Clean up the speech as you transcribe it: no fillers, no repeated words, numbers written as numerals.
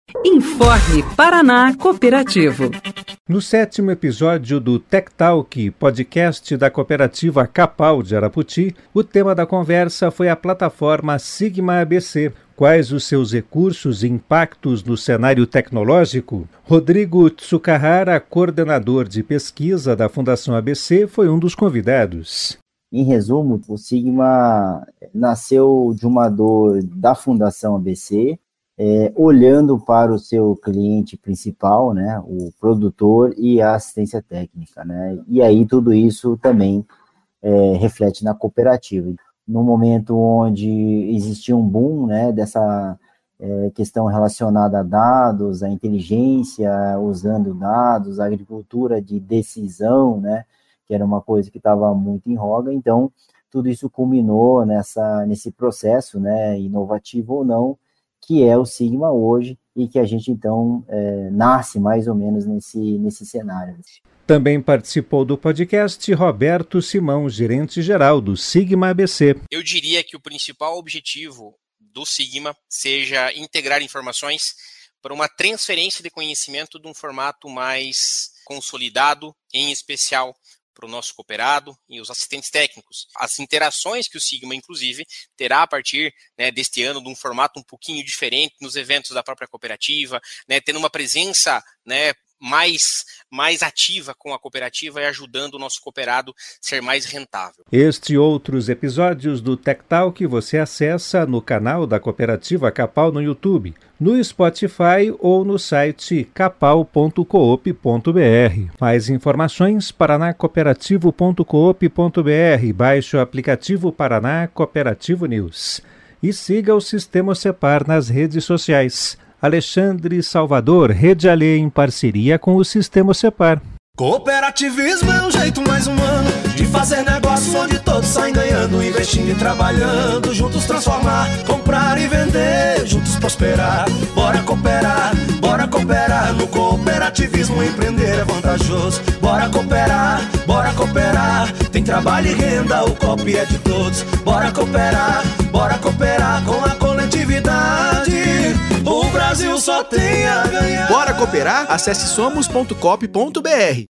Informe Paraná Cooperativo. No 7º episódio do Tech Talk, podcast da cooperativa Capal de Araputi, o tema da conversa foi a plataforma Sigma ABC. Quais os seus recursos e impactos no cenário tecnológico? Rodrigo Tsukahara, coordenador de pesquisa da Fundação ABC, foi um dos convidados. Em resumo, o Sigma nasceu de uma dor da Fundação ABC, olhando para o seu cliente principal, né, o produtor e a assistência técnica, né, e aí tudo isso também reflete na cooperativa. No momento onde existia um boom, né, dessa questão relacionada a dados, a inteligência, usando dados, a agricultura de decisão, né, que era uma coisa que estava muito em voga, então tudo isso culminou nesse processo, né, inovativo ou não, que é o Sigma hoje, e que a gente, então, nasce mais ou menos nesse cenário. Também participou do podcast Roberto Simão, gerente-geral do Sigma ABC. Eu diria que o principal objetivo do Sigma seja integrar informações para uma transferência de conhecimento de um formato mais consolidado, em especial para o nosso cooperado e os assistentes técnicos. As interações que o Sigma, inclusive, terá a partir deste ano de um formato um pouquinho diferente nos eventos da própria cooperativa, tendo uma presença mais ativa com a cooperativa e ajudando o nosso cooperado a ser mais rentável. Este e outros episódios do Tech Talk você acessa no canal da Cooperativa Capal no YouTube, no Spotify ou no site capal.coop.br. Mais informações, paranacooperativo.coop.br. Baixe o aplicativo Paraná Cooperativo News. E siga o Sistema Cepar nas redes sociais. Alexandre Salvador, Rede Alê em parceria com o Sistema Cepar. Cooperativismo é um jeito mais humano de fazer negócio onde todos saem ganhando, investindo e trabalhando, juntos transformar, comprar e vender, juntos prosperar. Bora cooperar no cooperativismo, empreender é vantajoso. Bora cooperar, tem trabalho e renda, o coop é de todos. Bora cooperar com a coletividade, o Brasil só tem a ganhar. Bora cooperar? Acesse somos.coop.br.